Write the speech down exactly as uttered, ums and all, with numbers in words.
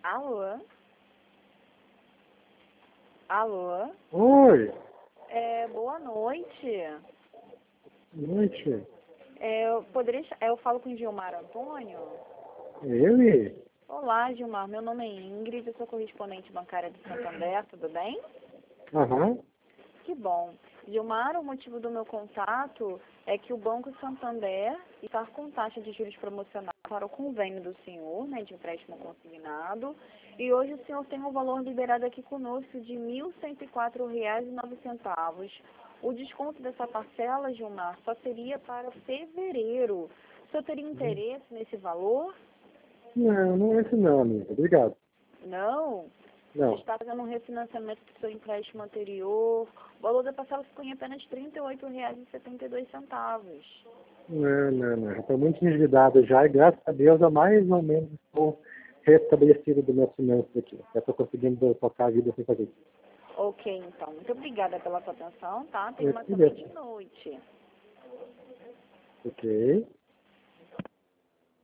Alô? Alô? Oi, É, boa noite. boa noite. É, eu, poderia, ch- eu falo com o Gilmar Antônio? Ele? Olá, Gilmar. Meu nome é Ingrid, eu sou correspondente bancária do Santander, tudo bem? Aham. Que bom. Gilmar, o motivo do meu contato é que o Banco Santander está com taxa de juros promocional para o convênio do senhor, né, de empréstimo consignado, e hoje o senhor tem um valor liberado aqui conosco de mil cento e quatro reais e nove centavos. O desconto dessa parcela, Gilmar, só seria para fevereiro. O senhor teria interesse nesse valor? Não, não é esse não, amigo. Obrigado. Não. Você Não. está fazendo um refinanciamento do seu empréstimo anterior. O valor da parcela ficou em apenas trinta e oito reais e setenta e dois centavos. Não, não, não. Já estou muito endividado já e graças a Deus eu mais ou menos estou restabelecido do meu finanças aqui. Já estou conseguindo tocar a vida sem fazer isso. Ok, então. Muito obrigada pela sua atenção, tá? Tenha Eu uma te dei. excelente noite. Ok.